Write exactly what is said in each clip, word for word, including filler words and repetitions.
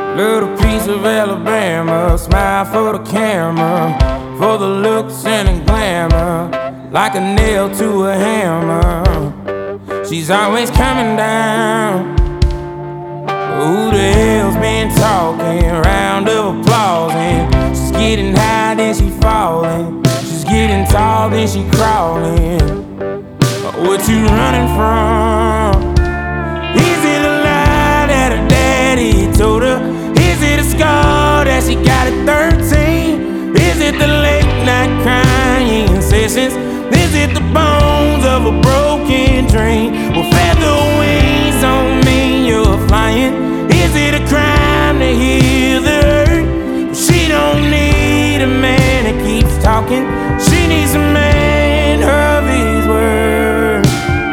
Little piece of Alabama, smile for the camera, for the looks and the glamour, like a nail to a hammer. She's always coming down. Who the hell's been talking? Round of applause, and she's getting high, then she falling. She's getting tall, then she crawling. What you running from? Is it a lie that her daddy told her? Is it a scar that she got at thirteen? Is it the late night crying sessions? Is it the bones of a broken dream? Well, feather wings don't mean you're flying. Is it a crime to hear the hurt? She don't need a man that keeps talking. She needs a man of his word.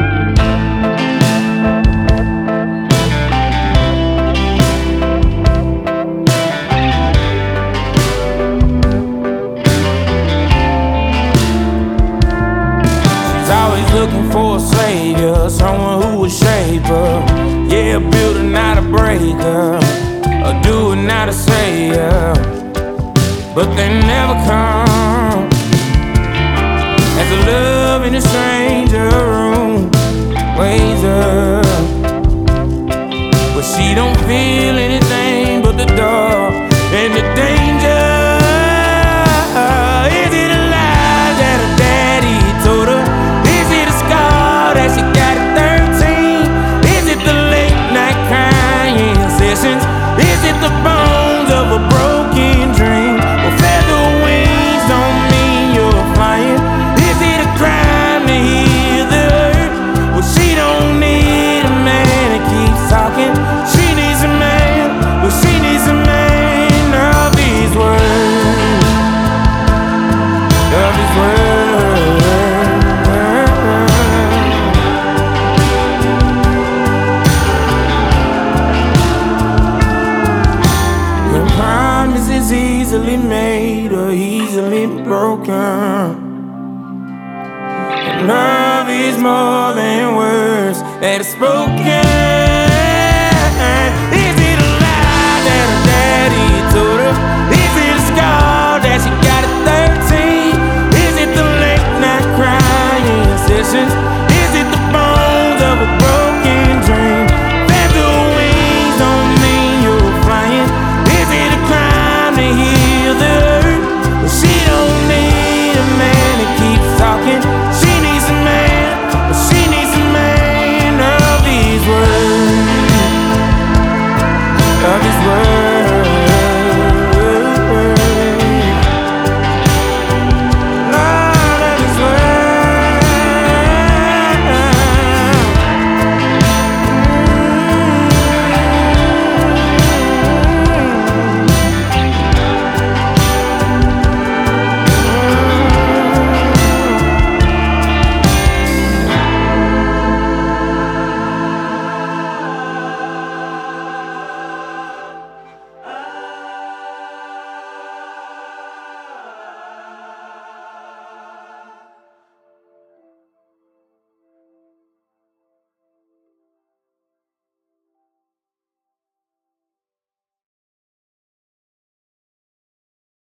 She's always looking for a savior, someone who will shape her. Yeah, build her, not a breaker, or do it, not a sayer. But they never come. As a love in a stranger room weighs up, but she don't feel anything but the dark and the danger. Is it a lie that her daddy told her? Is it a scar that she got at thirteen? Is it the late night crying sessions? Is it the bones of a broken dream? Well, feather wings don't mean you're flying. Is it a crime to hear the hurt? Well, she don't need a man that keeps talking. She needs a man, well, she needs a man of his word, of his word. The promise is easily made or easily broken. Love is more than words that are spoken.